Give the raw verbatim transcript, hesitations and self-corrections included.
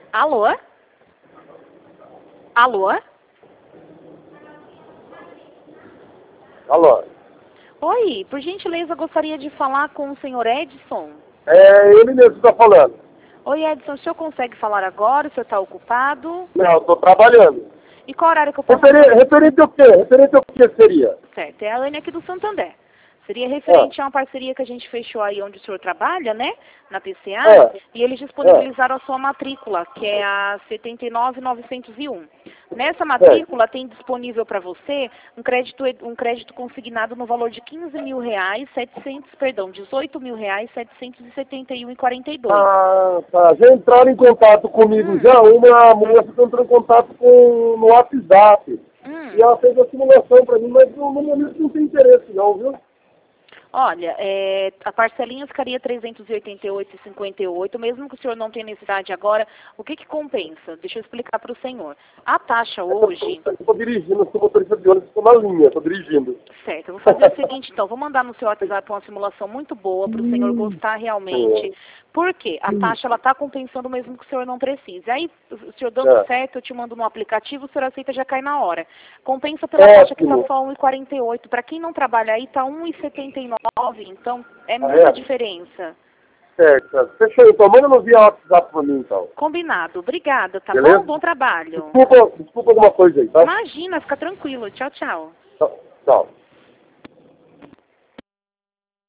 Alô? Alô? Alô? Oi, por gentileza, gostaria de falar com o senhor Edson. É ele mesmo que está falando. Oi, Edson, o senhor consegue falar agora? O senhor está ocupado? Não, estou trabalhando. E qual horário que eu posso... Referi, referente ao quê? Referente ao que seria? Certo, é a Anne aqui do Santander. Seria referente ah. a uma parceria que a gente fechou aí onde o senhor trabalha, né? Na P C A. Ah. E eles disponibilizaram ah. a sua matrícula, que é a setenta e nove mil novecentos e um. Nessa matrícula é. tem disponível para você um crédito, um crédito consignado no valor de quinze mil reais, setecentos, perdão, dezoito mil reais, setecentos e setenta e um e quarenta e dois. Ah, tá. Já entraram em contato comigo hum. já. Uma moça entrou em contato com, no WhatsApp. Hum. E ela fez a simulação para mim, mas no momento não tem interesse não, viu? Olha, é, a parcelinha ficaria trezentos e oitenta e oito reais e cinquenta e oito centavos, mesmo que o senhor não tenha necessidade agora, o que que compensa? Deixa eu explicar para o senhor. A taxa hoje... Eu estou dirigindo, estou motorista de ônibus, estou na linha, estou dirigindo. Certo, eu vou fazer o seguinte então, vou mandar no seu WhatsApp uma simulação muito boa para o hum. senhor gostar realmente. Por quê? A taxa ela está compensando mesmo que o senhor não precise. Aí, o senhor dando é. certo, eu te mando no aplicativo, o senhor aceita já cai na hora. Compensa pela é, taxa que está só um real e quarenta e oito centavos. Para quem não trabalha aí, está um real e setenta e nove centavos. Então, é muita é. diferença. Certo, fechou. Então, manda no via WhatsApp para mim, então. Combinado. Obrigada, tá Beleza? bom? Bom trabalho. Desculpa, desculpa alguma coisa aí, tá? Imagina, fica tranquilo. Tchau, tchau. Tchau. Tchau.